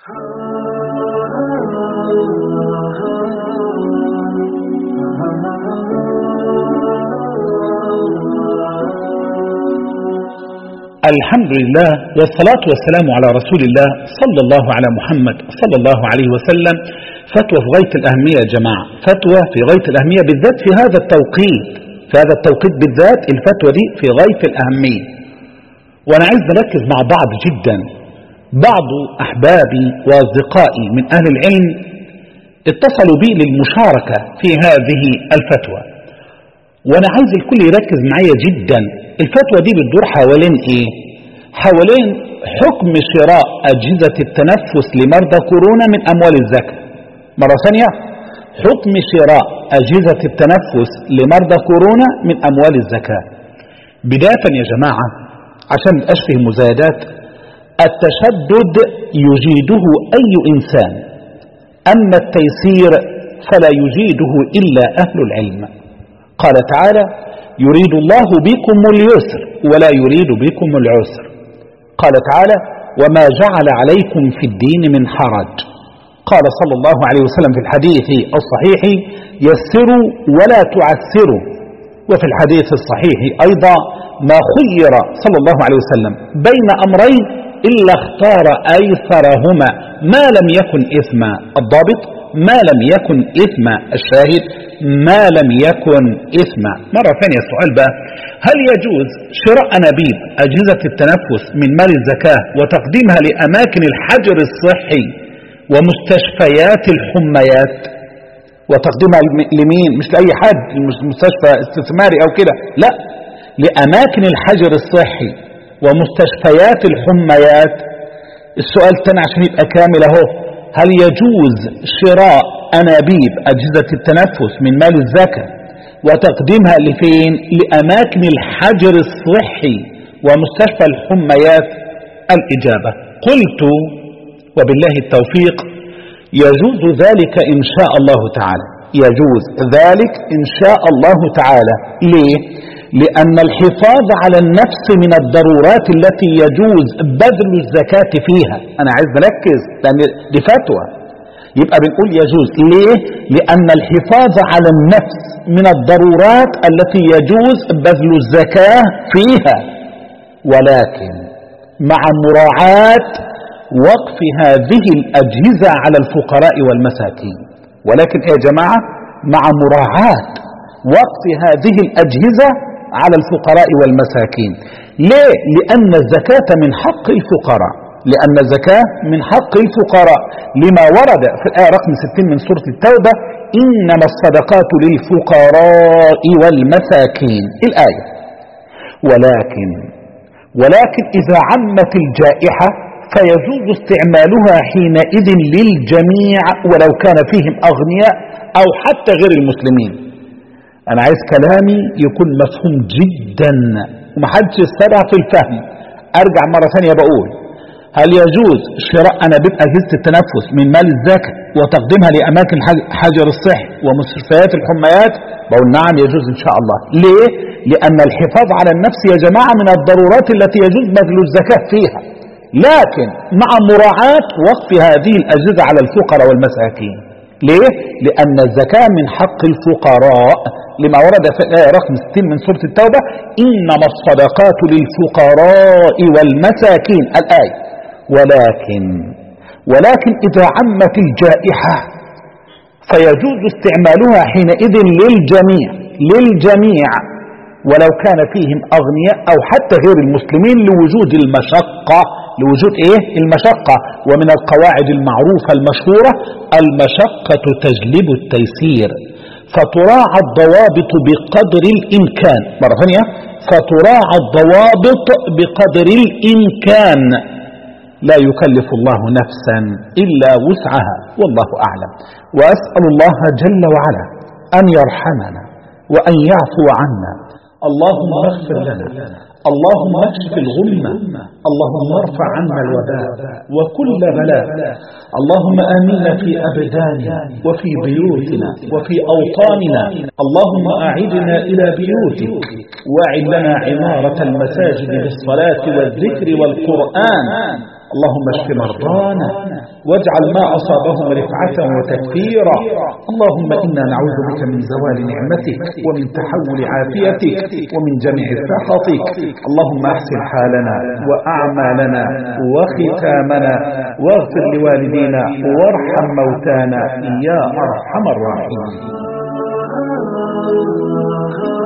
الحمد لله والصلاة والسلام على رسول الله صلى الله على محمد صلى الله عليه وسلم. فتوى في غاية الأهمية يا جماعة، فتوى في غاية الأهمية بالذات في هذا التوقيت، بالذات الفتوى دي في غاية الأهمية. وأنا عايز نركز مع بعض جدا. بعض أحبابي وأصدقائي من أهل العلم اتصلوا بي للمشاركة في هذه الفتوى، وأنا عايز الكل يركز معايا جدا. الفتوى دي بتدور حوالين ايه؟ حوالين حكم شراء أجهزة التنفس لمرضى كورونا من أموال الزكاة. مرة ثانية، حكم شراء أجهزة التنفس لمرضى كورونا من أموال الزكاة. بداية يا جماعة عشان ميبقاش فيه مزايدات، التشدد يجيده أي إنسان، أما التيسير فلا يجيده إلا أهل العلم. قال تعالى: يريد الله بكم اليسر ولا يريد بكم العسر. قال تعالى: وما جعل عليكم في الدين من حرج. قال صلى الله عليه وسلم في الحديث الصحيح: يسروا ولا تعسروا. وفي الحديث الصحيح أيضا: ما خير صلى الله عليه وسلم بين أمرين إلا اختار أيسرهما ما لم يكن إثما. الضابط: ما لم يكن إثما. الشاهد: ما لم يكن إثما. مرة ثانية السؤال بقى: هل يجوز شراء أنابيب أجهزة التنفس من مال الزكاة وتقديمها لأماكن الحجر الصحي ومستشفيات الحميات؟ وتقديمها لمين؟ مش لأي حد، مستشفى استثماري أو كده، لا، لأماكن الحجر الصحي ومستشفيات الحميات. السؤال الثاني عشان يبقى كامل اهو: هل يجوز شراء أنابيب أجهزة التنفس من مال الزكاة وتقديمها لفين؟ لأماكن الحجر الصحي ومستشفى الحميات؟ الإجابة: قلت وبالله التوفيق يجوز ذلك إن شاء الله تعالى. يجوز ذلك إن شاء الله تعالى. ليه؟ لأن الحفاظ على النفس من الضرورات التي يجوز بذل الزكاة فيها. أنا عايز نركز لأن دي فتوى، يبقى بنقول يجوز. ليه؟ لأن الحفاظ على النفس من الضرورات التي يجوز بذل الزكاة فيها، ولكن مع مراعاة وقف هذه الأجهزة على الفقراء والمساكين. ولكن يا جماعة مع مراعاة وقف هذه الأجهزة على الفقراء والمساكين. ليه؟ لأن الزكاة من حق الفقراء، لأن الزكاة من حق الفقراء لما ورد في الآية رقم 60 من سورة التوبة: إنما الصدقات للفقراء والمساكين. الآية. ولكن إذا عمت الجائحة فيجوز استعمالها حينئذ للجميع ولو كان فيهم أغنياء أو حتى غير المسلمين. أنا عايز كلامي يكون مفهوم جدا ومحدش يستبع في الفهم. أرجع مرة ثانية بقول: هل يجوز شراء أنابيب أجهزة التنفس من مال الزكاة وتقديمها لأماكن حجر الصحي ومستشفيات الحميات؟ بقول نعم يجوز إن شاء الله. ليه؟ لأن الحفاظ على النفس يا جماعة من الضرورات التي يجوز بذل الزكاة فيها، لكن مع مراعاة وقف هذه الأجهزة على الفقراء والمساكين. ليه؟ لأن الزكاة من حق الفقراء لما ورد في الآية رقم 60 من سورة التوبة: إنما الصدقات للفقراء والمساكين. الآية. ولكن إذا عمت الجائحة فيجوز استعمالها حينئذ للجميع ولو كان فيهم أغنياء أو حتى غير المسلمين لوجود المشقة. ومن القواعد المعروفة المشهورة: المشقة تجلب التيسير، فتراعى الضوابط بقدر الإمكان. مرة ثانية: فتراعى الضوابط بقدر الإمكان، لا يكلف الله نفسا إلا وسعها، والله أعلم. وأسأل الله جل وعلا أن يرحمنا وأن يعفو عنا. اللهم اغفر لنا، اللهم اكشف الغمة، اللهم ارفع عنا الوباء وكل بلاء. اللهم آمنا في أبداننا وفي بيوتنا وفي أوطاننا. اللهم أعدنا إلى بيوتك، واعد لنا عمارة المساجد بالصلاة والذكر والقرآن. اللهم اشف مرضانا واجعل ما أصابهم رفعة وتكفيرا. اللهم إنا نعوذ بك من زوال نعمتك ومن تحول عافيتك ومن جميع سخطك. اللهم احسن حالنا وأعمالنا وختامنا واغفر لوالدينا وارحم موتانا يا أرحم الراحمين.